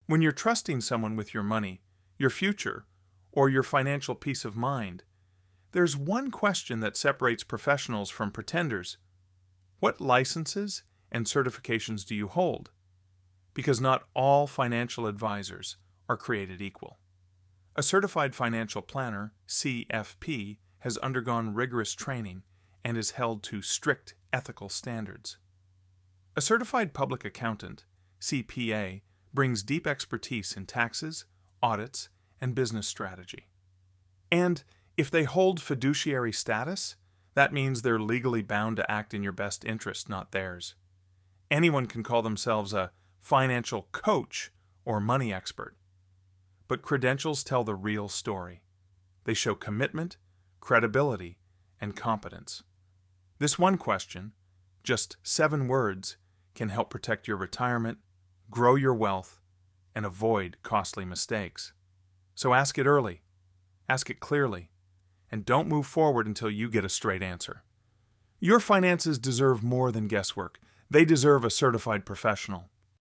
When you're trusting someone with your money, your future, or your financial peace of mind, there's one question that separates professionals from pretenders. What licenses and certifications do you hold? Because not all financial advisors are created equal. A certified financial planner, CFP, has undergone rigorous training and is held to strict ethical standards. A certified public accountant, CPA, brings deep expertise in taxes, audits, and business strategy. And if they hold fiduciary status, that means they're legally bound to act in your best interest, not theirs. Anyone can call themselves a financial coach or money expert. But credentials tell the real story. They show commitment, credibility, and competence. This one question, just 7 words, can help protect your retirement, grow your wealth, and avoid costly mistakes. So ask it early, ask it clearly, and don't move forward until you get a straight answer. Your finances deserve more than guesswork. They deserve a certified professional.